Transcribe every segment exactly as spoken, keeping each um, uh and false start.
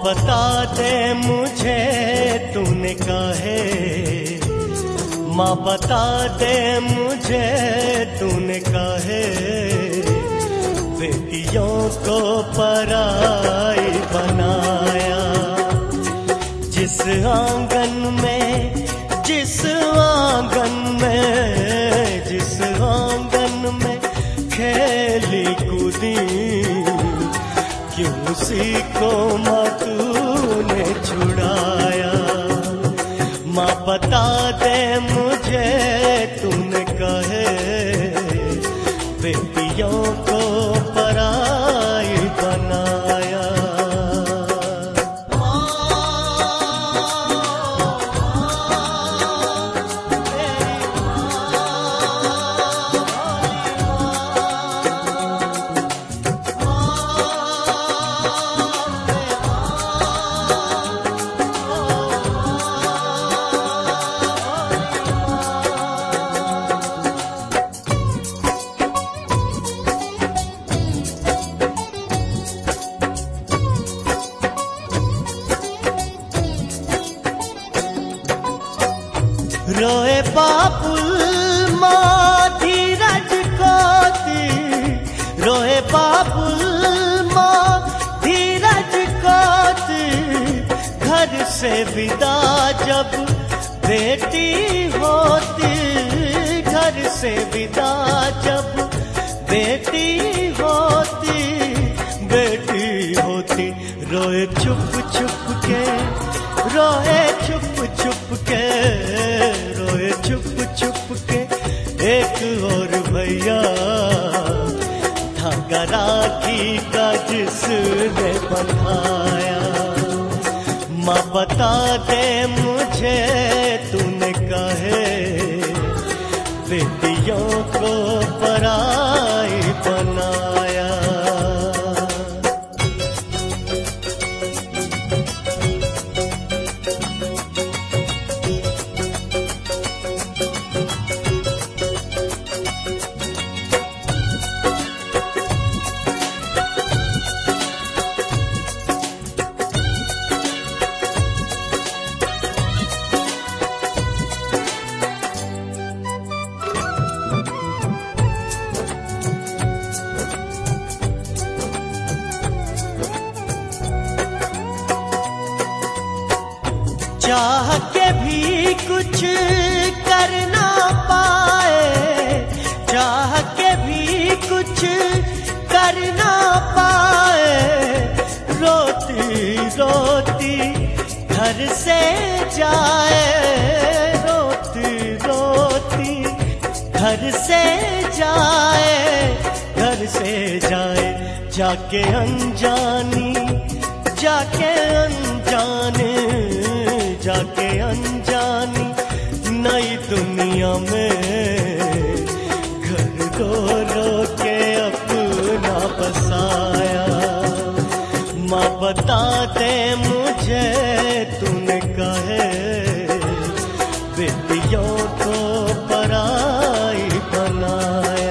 बता दे मुझे तूने काहे, माँ बता दे मुझे तूने काहे बेटियों को पराई बनाया। जिस आंगन में जिस आंगन में जिस आंगन में खेली कूदी, क्यों उसी को माँ तूने छुड़ाया। माँ बता दे मुझे तूने कहे बेटियों को पराई बनाया। रोए बाबुल माँ धीरज कोती, रोए बाबुल माँ धीरज कोती। घर से विदा जब बेटी होती, घर से विदा जब बेटी होती, बेटी होती। रोए छुप छुप के, रोए छुप छुप के, रोए छुप छुप के एक और भैया, धागा राखी का जिसने बंधाया। माँ बता दे मुझे तूने कहे बेटियों को पराई बनाया। चाह के भी कुछ कर ना पाए, चाह के भी कुछ कर ना पाए। रोती रोती घर से जाए, रोती रोती घर से जाए, घर से जाए। जाके अनजानी, जाके अनजाने, जाके अनजानी नई दुनिया में घर को रो के अपना बसाया। माँ बता दे मुझे तूने कहे बेटियों को पराई बनाया।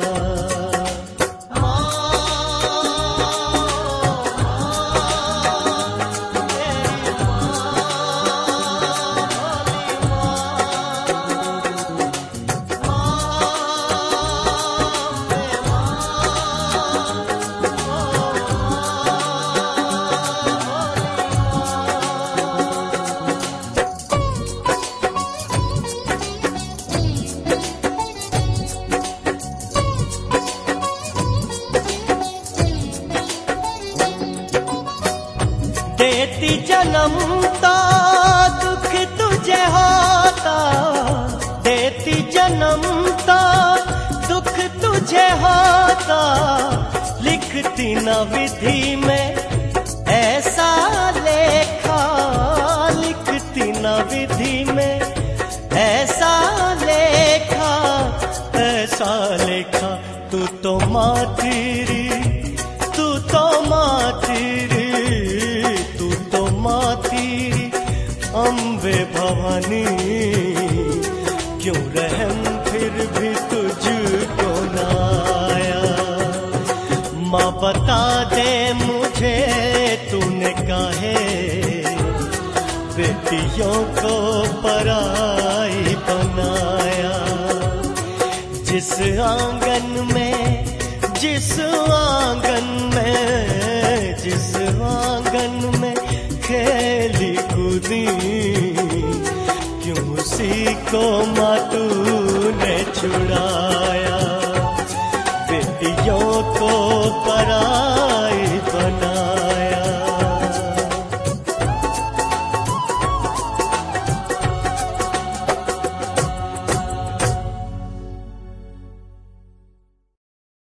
देती जन्म तो दुख तुझे होता, देती जन्म तो दुख तुझे होता। लिखती न विधि में ऐसा लेखा, लिखती न विधि में ऐसा लेखा, ऐसा लेखा। तू तो माँ तेरी, तू तो माँ तेरी, माँ तेरी अम्बे भवानी। क्यों रहम फिर भी तुझको न आया। माँ बता दे मुझे तूने काहे बेटियों को पराई बनाया। जिस आंगन में जिस आंगन में जिस आंगन में खेली कूदी, क्यों उसी को माँ तूने छुड़ाया। बेटियों को पराई बनाया।